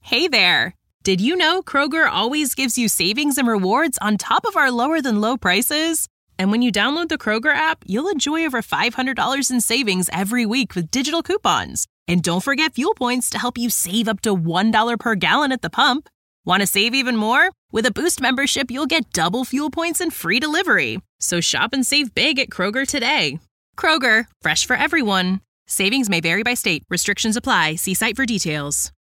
Hey there! Did you know Kroger always gives you savings and rewards on top of our lower-than-low prices? And when you download the Kroger app, you'll enjoy over $500 in savings every week with digital coupons. And don't forget fuel points to help you save up to $1 per gallon at the pump. Want to save even more? With a Boost membership, you'll get double fuel points and free delivery. So shop and save big at Kroger today. Kroger, fresh for everyone. Savings may vary by state. Restrictions apply. See site for details.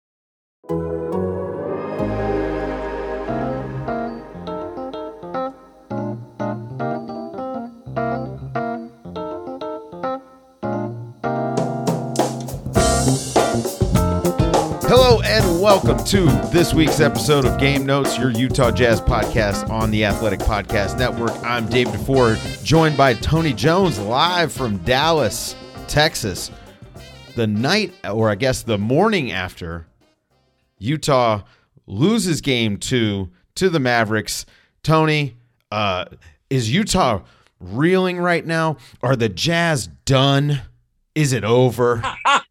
Hello and welcome to this week's episode of Game Notes, your Utah Jazz podcast on the Athletic Podcast Network. I'm Dave DeFore, joined by Tony Jones, live from Dallas, Texas. The night, or I guess the morning after Utah loses game 2 to the Mavericks. Tony, is Utah reeling right now? Are the Jazz done? Is it over?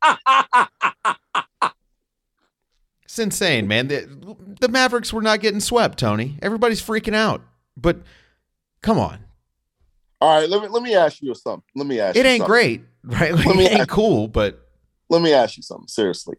It's insane, man. The Mavericks were not getting swept, Tony. Everybody's freaking out. But come on. All right, let me ask you something. It ain't great, right? Like, it ain't cool, but let me ask you something, seriously.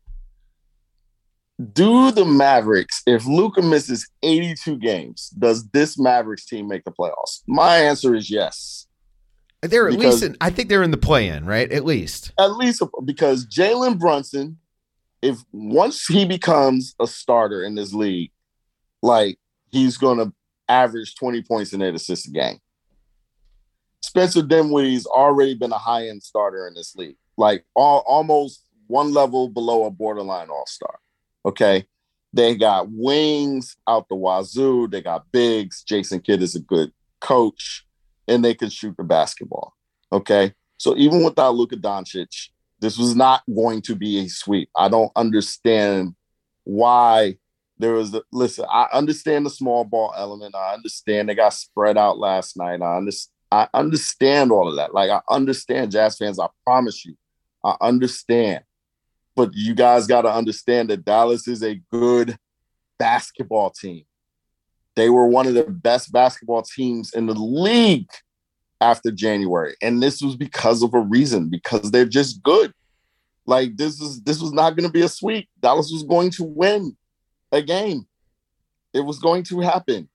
Do the Mavericks, if Luka misses 82 games, does this Mavericks team make the playoffs? My answer is yes. They're at least I think they're in the play-in, right? At least because Jalen Brunson, if once he becomes a starter in this league, like, he's going to average 20 points and 8 assists a game. Spencer Dinwiddie's already been a high-end starter in this league, like almost one level below a borderline all-star. Okay, they got wings out the wazoo. They got bigs. Jason Kidd is a good coach, and they can shoot the basketball. Okay, so even without Luka Doncic, this was not going to be a sweep. I don't understand why there was listen, I understand the small ball element. I understand they got spread out last night. I understand all of that. Like, I understand, Jazz fans, I promise you, I understand. But you guys got to understand that Dallas is a good basketball team. They were one of the best basketball teams in the league after January. And this was because of a reason, because they're just good. Like, this was not going to be a sweep. Dallas was going to win a game. It was going to happen.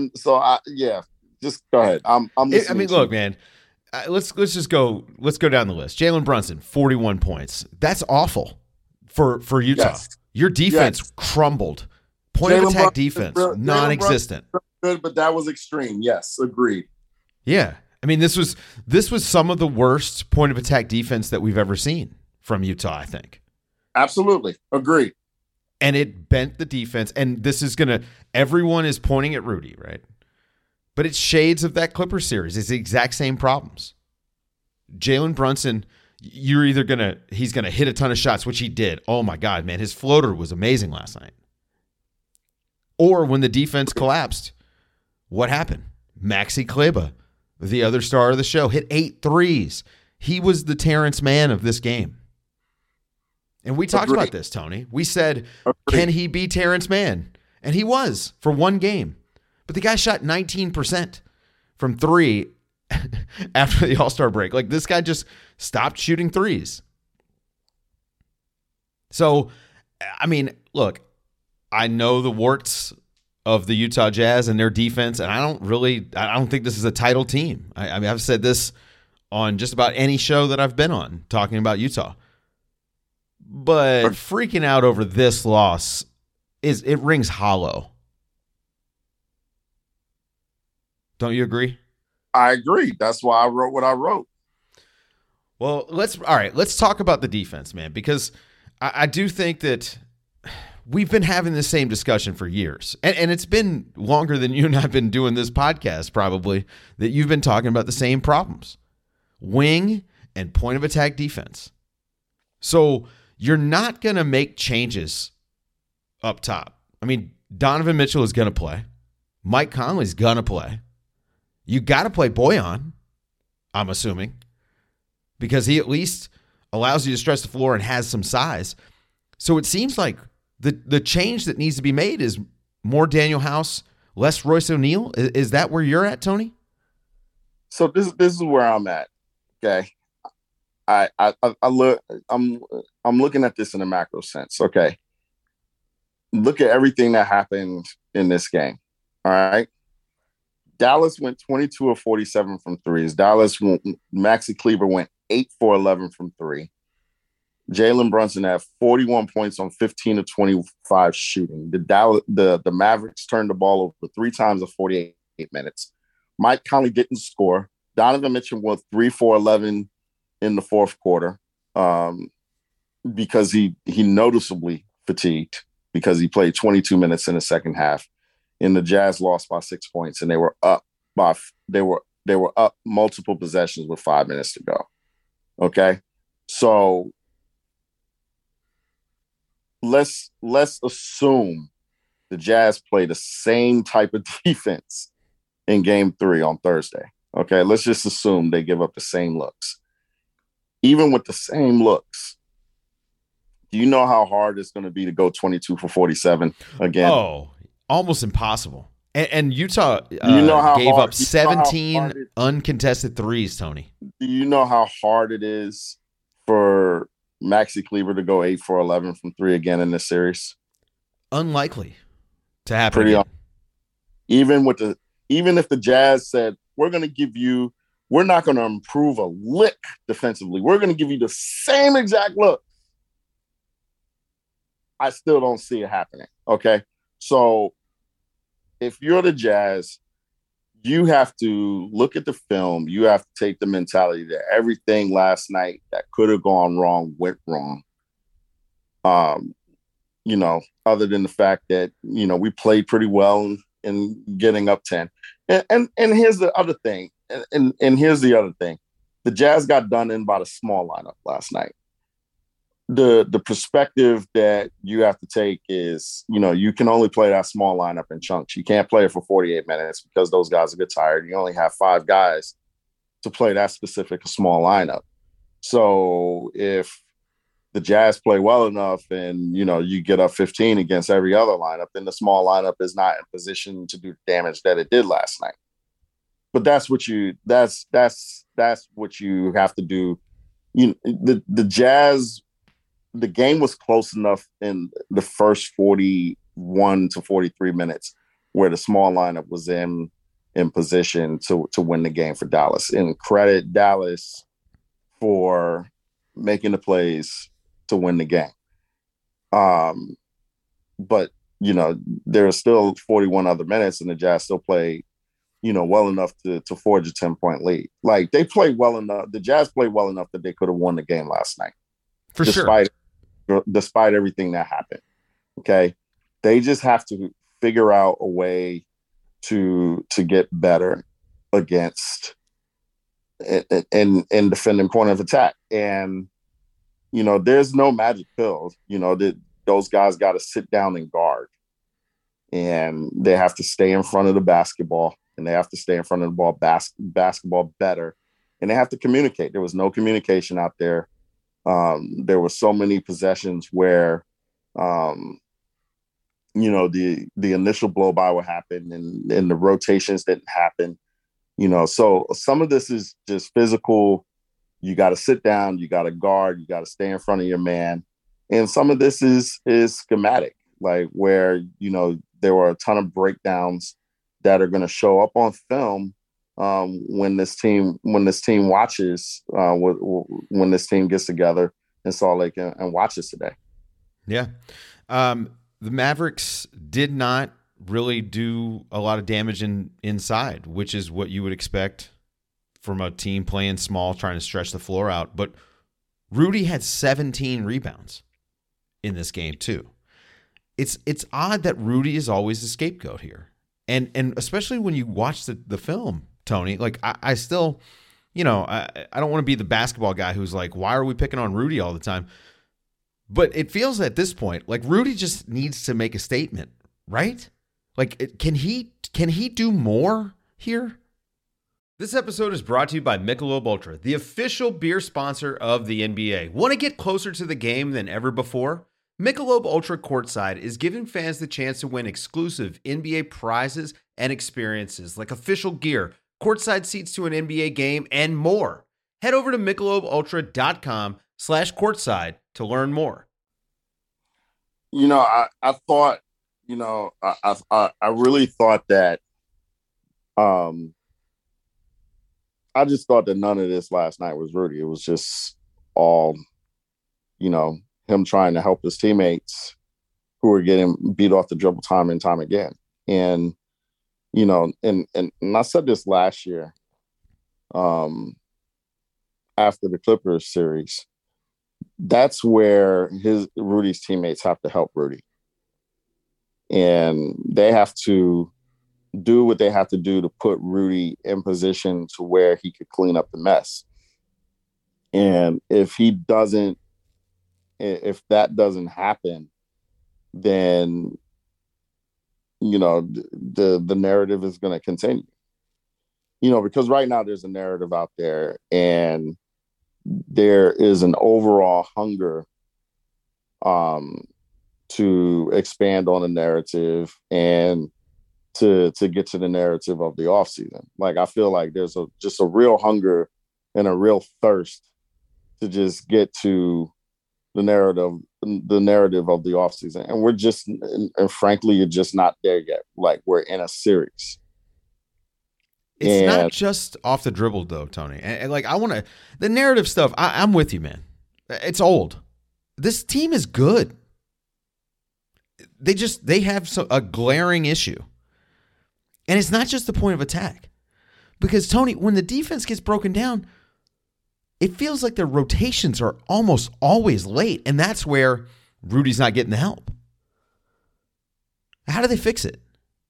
Just go ahead. I'm listening. I mean, look, man, let's go down the list. Jalen Brunson, 41 points. That's awful for Utah. Yes. Your defense crumbled. Point of attack defense, non-existent. Good, but that was extreme. Yes, agreed. Yeah. I mean, this was some of the worst point of attack defense that we've ever seen from Utah, I think. Absolutely. Agreed. And it bent the defense. And this is everyone is pointing at Rudy, right? But it's shades of that Clippers series. It's the exact same problems. Jalen Brunson, he's going to hit a ton of shots, which he did. Oh my God, man. His floater was amazing last night. Or when the defense collapsed, what happened? Maxi Kleber, the other star of the show, hit 8 threes. He was the Terrence Mann of this game. And we talked about this, Tony. We said, can he be Terrence Mann? And he was for one game. But the guy shot 19% from 3 after the All-Star break. Like, this guy just stopped shooting threes. So, I mean, look, I know the warts of the Utah Jazz and their defense, and I don't think this is a title team. I mean, I've said this on just about any show that I've been on talking about Utah. But freaking out over this loss it rings hollow. Don't you agree? I agree. That's why I wrote what I wrote. Well, let's talk about the defense, man, because I do think that we've been having the same discussion for years. And it's been longer than you and I have been doing this podcast, probably, that you've been talking about the same problems. Wing and point of attack defense. So you're not going to make changes up top. I mean, Donovan Mitchell is going to play. Mike Conley's going to play. You got to play Bojan, I'm assuming, because he at least allows you to stretch the floor and has some size. So it seems like the change that needs to be made is more Daniel House, less Royce O'Neal. Is that where you're at, Tony? So this is where I'm at. Okay. I'm looking at this in a macro sense. Okay. Look at everything that happened in this game. All right. Dallas went 22 of 47 from threes. Maxi Kleber went 8 for 11 from three. Jalen Brunson had 41 points on 15 of 25 shooting. The Mavericks turned the ball over 3 times in 48 minutes. Mike Conley didn't score. Donovan Mitchell was 3 for 11 in the fourth quarter because he noticeably fatigued because he played 22 minutes in the second half. And the Jazz lost by 6 points, and they were up multiple possessions with 5 minutes to go. Okay, so let's assume the Jazz play the same type of defense in Game 3 on Thursday. Okay, let's just assume they give up the same looks. Even with the same looks, do you know how hard it's going to be to go 22 for 47 again? Oh, almost impossible. And Utah gave up 17 uncontested threes, Tony. Do you know how hard it is for Maxi Kleber to go 8 for 11 from 3 again in this series? Unlikely to happen again. Even if the Jazz said, we're not going to improve a lick defensively. We're going to give you the same exact look. I still don't see it happening. Okay. So if you're the Jazz, you have to look at the film. You have to take the mentality that everything last night that could have gone wrong went wrong. Other than the fact that, we played pretty well in getting up 10. And here's the other thing. And here's the other thing. The Jazz got done in by the small lineup last night. The perspective that you have to take is, you can only play that small lineup in chunks. You can't play it for 48 minutes because those guys get tired. You only have 5 guys to play that specific small lineup. So if the Jazz play well enough and, you get up 15 against every other lineup, then the small lineup is not in position to do the damage that it did last night. But that's what you have to do. The Jazz, the game was close enough in the first 41 to 43 minutes where the small lineup was in position to win the game for Dallas. And credit Dallas for making the plays to win the game. But, there are still 41 other minutes and the Jazz still play, well enough to forge a 10-point lead. Like they played well enough. The Jazz played well enough that they could have won the game last night. Despite everything that happened. Okay. They just have to figure out a way to get better against and defending point of attack. And, there's no magic pills, those guys got to sit down and guard and they have to stay in front of the basketball and they have to stay in front of the ball basketball better. And they have to communicate. There was no communication out there. There were so many possessions where, the initial blow by would happen and the rotations didn't happen, so some of this is just physical. You got to sit down, you got to guard, you got to stay in front of your man. And some of this is schematic, like where, there were a ton of breakdowns that are going to show up on film when this team watches, when this team gets together in Salt Lake and watches today. Yeah. The Mavericks did not really do a lot of damage inside, which is what you would expect from a team playing small, trying to stretch the floor out. But Rudy had 17 rebounds in this game too. It's odd that Rudy is always the scapegoat here. And especially when you watch the film, Tony, like I still, I don't want to be the basketball guy who's like, why are we picking on Rudy all the time? But it feels at this point like Rudy just needs to make a statement, right? Like, can he do more here? This episode is brought to you by Michelob Ultra, the official beer sponsor of the NBA. Want to get closer to the game than ever before? Michelob Ultra Courtside is giving fans the chance to win exclusive NBA prizes and experiences like official gear, courtside seats to an NBA game, and more. Head over to MichelobUltra.com/courtside to learn more. I thought, I really thought that, I just thought that none of this last night was Rudy. It was just all, him trying to help his teammates who were getting beat off the dribble time and time again. And, and I said this last year, after the Clippers series, that's where Rudy's teammates have to help Rudy. And they have to do what they have to do to put Rudy in position to where he could clean up the mess. And if that doesn't happen, then, the narrative is going to continue. Because right now there's a narrative out there, and there is an overall hunger to expand on the narrative and to get to the narrative of the offseason. Like, I feel like there's just a real hunger and a real thirst to just get to the narrative of the offseason. And we're just, and frankly, you're just not there yet. Like, we're in a series. It's not just off the dribble, though, Tony. And like, the narrative stuff, I'm with you, man. It's old. This team is good. They have a glaring issue. And it's not just the point of attack. Because, Tony, when the defense gets broken down, it feels like their rotations are almost always late. And that's where Rudy's not getting the help. How do they fix it?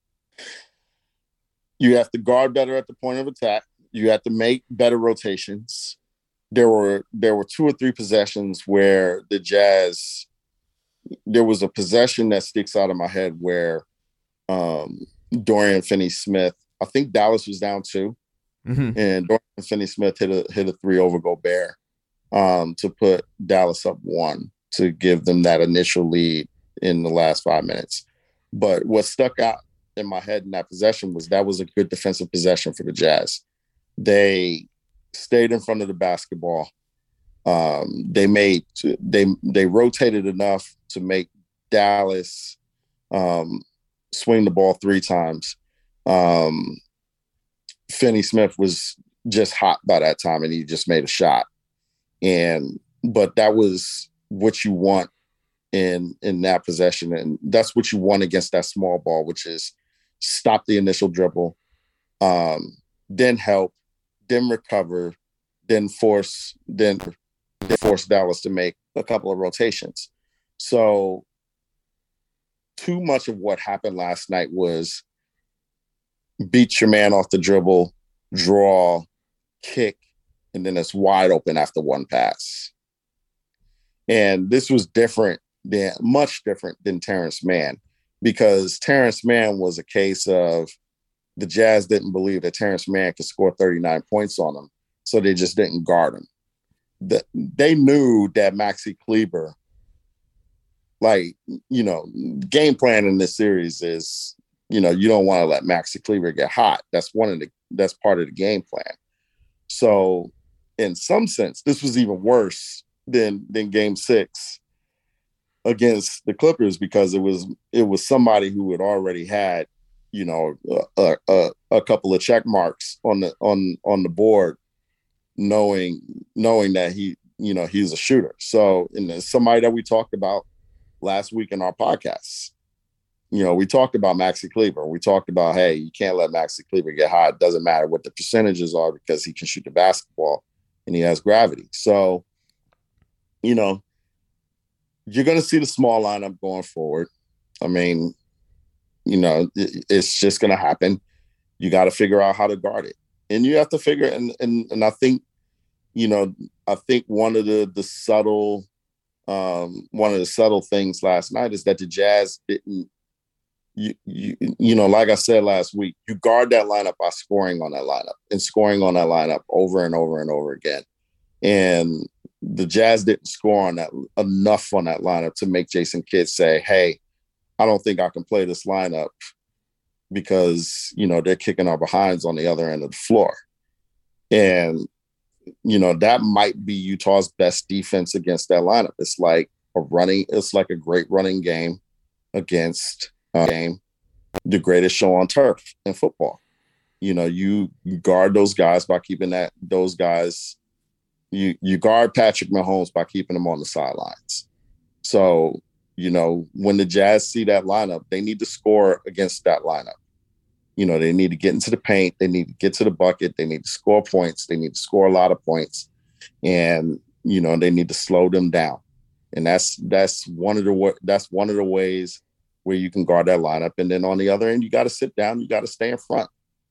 You have to guard better at the point of attack. You have to make better rotations. There were 2 or 3 possessions where the Jazz, there was a possession that sticks out of my head where Dorian Finney-Smith, I think Dallas was down 2, and Dorian Finney-Smith hit a 3 over Gobert to put Dallas up 1 to give them that initial lead in the last 5 minutes. But what stuck out in my head in that possession was that was a good defensive possession for the Jazz. They stayed in front of the basketball. They rotated enough to make Dallas swing the ball 3 times. Finney-Smith was just hot by that time, and he just made a shot. But that was what you want in that possession, and that's what you want against that small ball, which is stop the initial dribble, then help, then recover, then force Dallas to make a couple of rotations. So too much of what happened last night was beat your man off the dribble, draw, kick, and then it's wide open after one pass. And this was much different than Terrence Mann, because Terrence Mann was a case of the Jazz didn't believe that Terrence Mann could score 39 points on them, so they just didn't guard him. They knew that Maxi Kleber, game plan in this series is, you don't want to let Maxi Kleber get hot. That's part of the game plan. So in some sense, this was even worse than Game 6 against the Clippers, because it was somebody who had already had, a couple of check marks on the board, knowing that he's a shooter. So, and somebody that we talked about last week in our podcasts, we talked about Maxi Kleber. We talked about, hey, you can't let Maxi Kleber get hot. It doesn't matter what the percentages are, because he can shoot the basketball and he has gravity. So, you're going to see the small lineup going forward. I mean, it's just going to happen. You got to figure out how to guard it. And you have to figure, and I think, I think one of the subtle things last night is that the Jazz didn't, like I said last week, you guard that lineup by scoring on that lineup over and over and over again. And the Jazz didn't score on that enough on that lineup to make Jason Kidd say, hey, I don't think I can play this lineup because, they're kicking our behinds on the other end of the floor. And, that might be Utah's best defense against that lineup. It's like a great running game against the greatest show on turf in football. You guard those guys by keeping those guys. You guard Patrick Mahomes by keeping him on the sidelines. So, when the Jazz see that lineup, they need to score against that lineup. They need to get into the paint. They need to get to the bucket. They need to score points. They need to score a lot of points. And, they need to slow them down. And that's one of the ways where you can guard that lineup. And then on the other end, you got to sit down. You got to stay in front.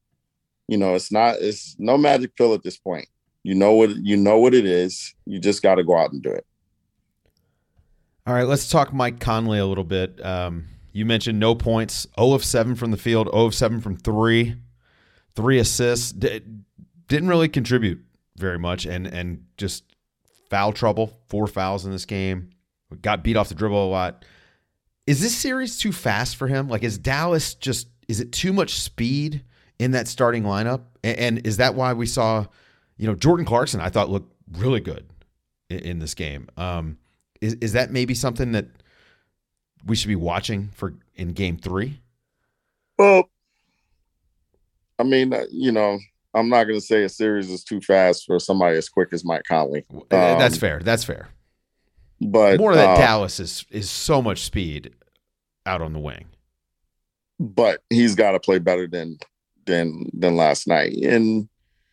It's no magic pill at this point. You know what it is. You just got to go out and do it. All right, let's talk Mike Conley a little bit. You mentioned no points, 0 of 7 from the field, 0 of 7 from 3 assists. Didn't really contribute very much, and just foul trouble, 4 fouls in this game. Got beat off the dribble a lot. Is this series too fast for him? Like, is it too much speed in that starting lineup? And is that why we saw, Jordan Clarkson, I thought, looked really good in this game? Is that maybe something that we should be watching for in Game 3? Well, I mean, I'm not going to say a series is too fast for somebody as quick as Mike Conley. That's fair. That's fair. But more that Dallas is so much speed out on the wing. But he's got to play better than last night. And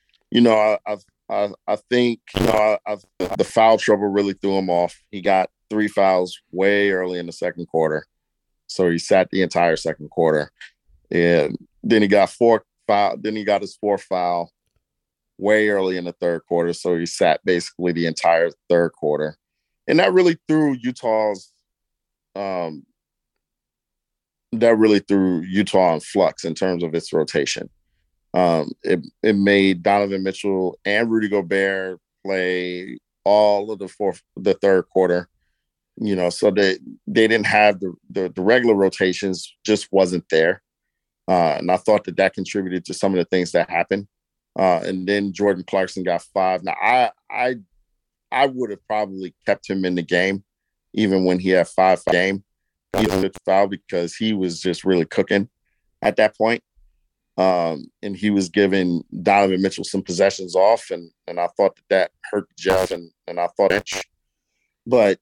I think the foul trouble really threw him off. He got 3 fouls way early in the second quarter, so he sat the entire second quarter, and then he got 4 foul. Then he got his 4th foul way early in the third quarter, so he sat basically the entire third quarter, and that really threw Utah in flux in terms of its rotation. It made Donovan Mitchell and Rudy Gobert play all of the third quarter, so they didn't have the regular rotations, just wasn't there. And I thought that contributed to some of the things that happened. And then Jordan Clarkson got 5. Now I would have probably kept him in the game, even when he had 5 game. He was foul because he was just really cooking at that point. And he was giving Donovan Mitchell some possessions off, and I thought that hurt Jeff, and I thought that. But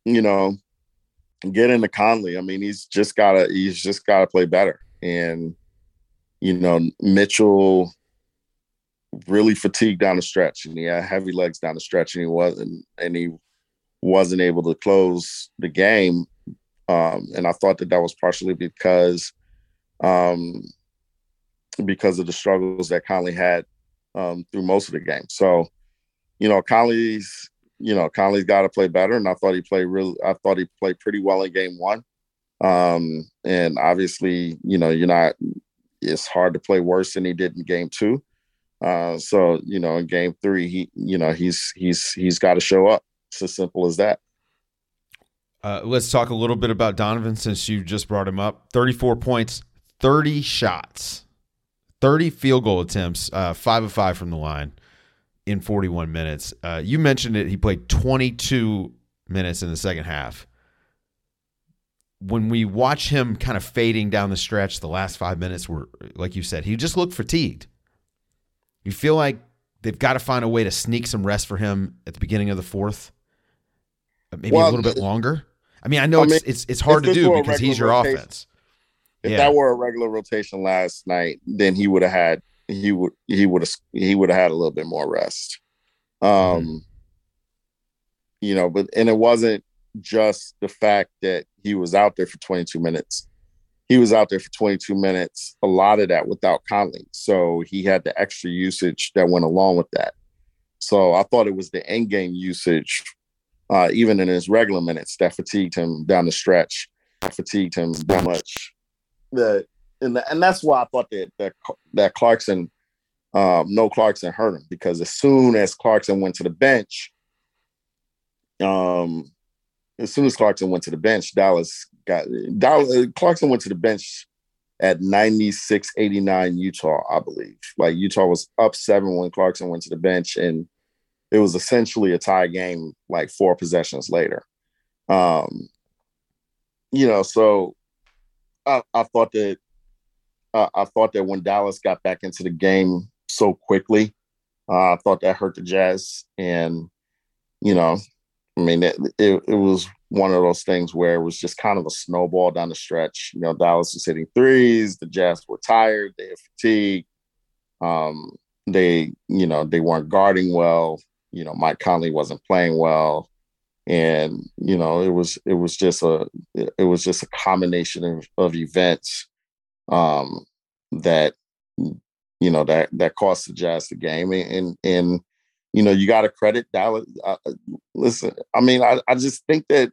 get into Conley. I mean, he's just gotta play better, and Mitchell really fatigued down the stretch, and he had heavy legs down the stretch, and he wasn't able to close the game. And I thought that was partially because of the struggles that Conley had through most of the game. So, Conley's got to play better, and I thought he played pretty well in Game 1. And obviously, it's hard to play worse than he did in Game 2. So, in Game 3, he's got to show up. It's as simple as that. Let's talk a little bit about Donovan since you just brought him up. 34 points, 30 shots. 30 field goal attempts, 5 of 5 from the line in 41 minutes. You mentioned it. He played 22 minutes in the second half. When we watch him kind of fading down the stretch, the last 5 minutes were, like you said, he just looked fatigued. You feel like they've got to find a way to sneak some rest for him at the beginning of the fourth, maybe a little bit longer. I mean, I know it's hard to do because he's your offense. If that were a regular rotation last night, then he would have had a little bit more rest. But it wasn't just the fact that he was out there for 22 minutes. He was out there for 22 minutes, a lot of that without Conley. So he had the extra usage that went along with that. So I thought it was the end game usage, even in his regular minutes, that fatigued him down the stretch, fatigued him that much. And that's why I thought that Clarkson, Clarkson hurt him, because as soon as Clarkson went to the bench, As soon as Clarkson went to the bench, Clarkson went to the bench at 96-89 Utah, I believe. Like Utah was up 7 when Clarkson went to the bench, and it was essentially a tie game like 4 possessions later. So I thought that when Dallas got back into the game so quickly, I thought that hurt the Jazz. And, it was one of those things where it was just kind of a snowball down the stretch. Dallas was hitting threes. The Jazz were tired. They had fatigue. They weren't guarding well. Mike Conley wasn't playing well. And, it was just a combination of events that cost the Jazz the game. And you got to credit Dallas. Listen, I just think that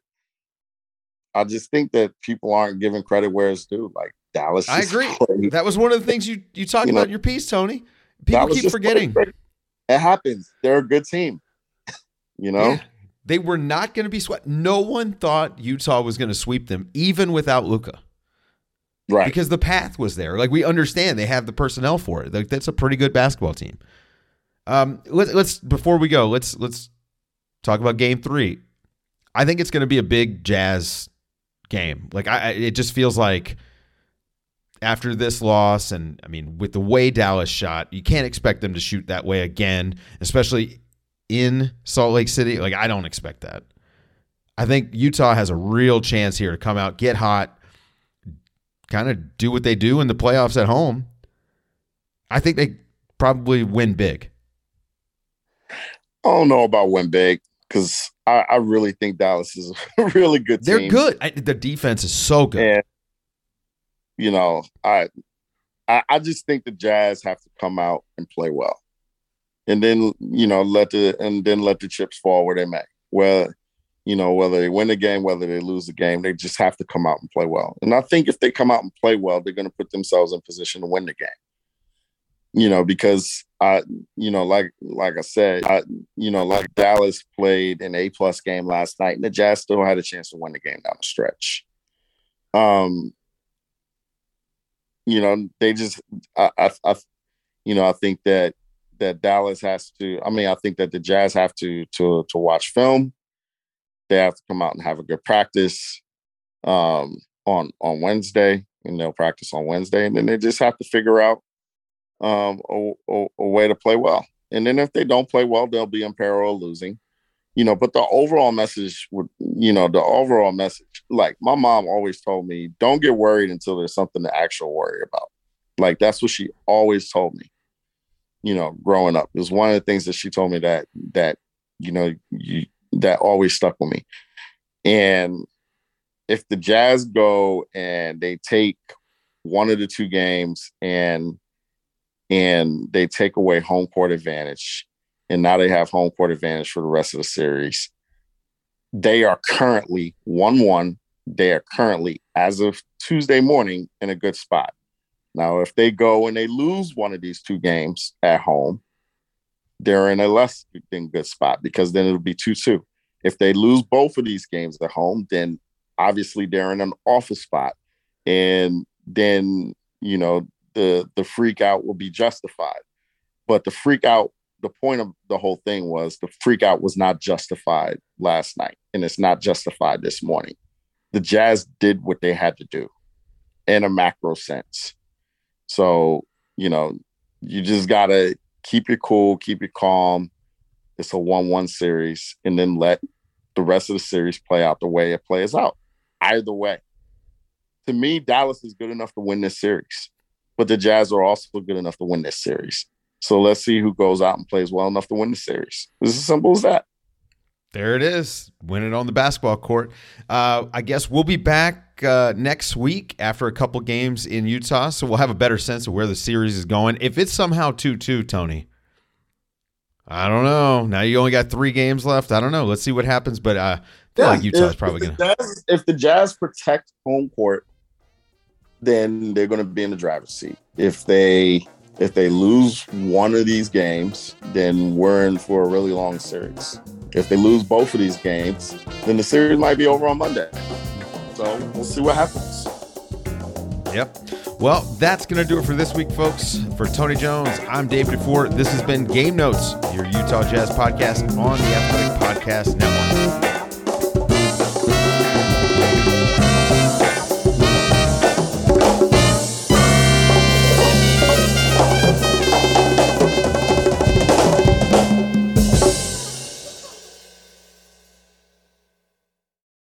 people aren't giving credit where it's due. Like Dallas. I agree. That was one of the things you talked about in your piece, Tony. People keep forgetting. It happens. They're a good team. Yeah. They were not going to be swept. No one thought Utah was going to sweep them, even without Luka. Right. Because the path was there. Like, we understand they have the personnel for it. Like, that's a pretty good basketball team. Let's before we go, let's talk about Game 3. I think it's going to be a big Jazz game. Like, it just feels like after this loss, and with the way Dallas shot, you can't expect them to shoot that way again, especially in Salt Lake City. Like, I don't expect that. I think Utah has a real chance here to come out, get hot, kind of do what they do in the playoffs at home. I think they probably win big. I don't know about win big because I really think Dallas is a really good team. They're good. The defense is so good. And, I just think the Jazz have to come out and play well. And then, let the chips fall where they may. Well, whether they win the game, whether they lose the game, they just have to come out and play well. And I think if they come out and play well, they're going to put themselves in position to win the game. Because like I said, like Dallas played an A+ game last night, and the Jazz still had a chance to win the game down the stretch. They just, I think that Dallas has to. I think that the Jazz have to watch film. They have to come out and have a good practice on Wednesday, and they'll practice on Wednesday, and then they just have to figure out a way to play well. And then if they don't play well, they'll be in peril of losing. But the overall message would, like my mom always told me, don't get worried until there's something to actually worry about. Like that's what she always told me. Growing up, it was one of the things that she told me that always stuck with me. And if the Jazz go and they take one of the 2 games and they take away home court advantage, and now they have home court advantage for the rest of the series, they are currently 1-1. They are currently, as of Tuesday morning, in a good spot. Now, if they go and they lose one of these 2 games at home, they're in a less than good spot because then it'll be 2-2. If they lose both of these games at home, then obviously they're in an awful spot. And then, the freak out will be justified. But the freak out, the point of the whole thing was the freak out was not justified last night, and it's not justified this morning. The Jazz did what they had to do in a macro sense. So, you just got to keep it cool, keep it calm. It's a 1-1 series, and then let the rest of the series play out the way it plays out. Either way. To me, Dallas is good enough to win this series, but the Jazz are also good enough to win this series. So let's see who goes out and plays well enough to win the series. It's as simple as that. There it is. Win it on the basketball court. I guess we'll be back next week after a couple games in Utah, so we'll have a better sense of where the series is going. If it's somehow 2-2, Tony, I don't know. Now you only got 3 games left. I don't know. Let's see what happens, but I feel like Utah's probably going to. If the Jazz protect home court, then they're going to be in the driver's seat. If they lose one of these games, then we're in for a really long series. If they lose both of these games, then the series might be over on Monday. So we'll see what happens. Yep. Well, that's going to do it for this week, folks. For Tony Jones, I'm David DeFore. This has been Game Notes, your Utah Jazz podcast on the Athletic Podcast Network.